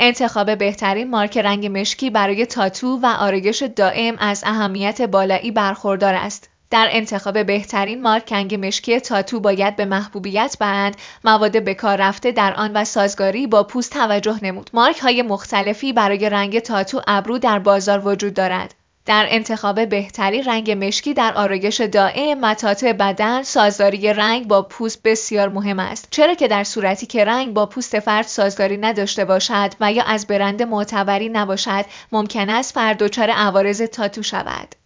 انتخاب بهترین مارک رنگ مشکی برای تاتو و آرایش دائم از اهمیت بالایی برخوردار است. در انتخاب بهترین مارک رنگ مشکی تاتو باید به محبوبیت برند، مواد به کار رفته در آن و سازگاری با پوست توجه نمود. مارک‌های مختلفی برای رنگ تاتو ابرو در بازار وجود دارد. در انتخاب بهترین رنگ مشکی در آرایش دائم، متاع بدن، سازداری رنگ با پوست بسیار مهم است، چرا که در صورتی که رنگ با پوست فرد سازگاری نداشته باشد و یا از برند معتبری نباشد، ممکن است فرد دچار عوارض تاتو شود.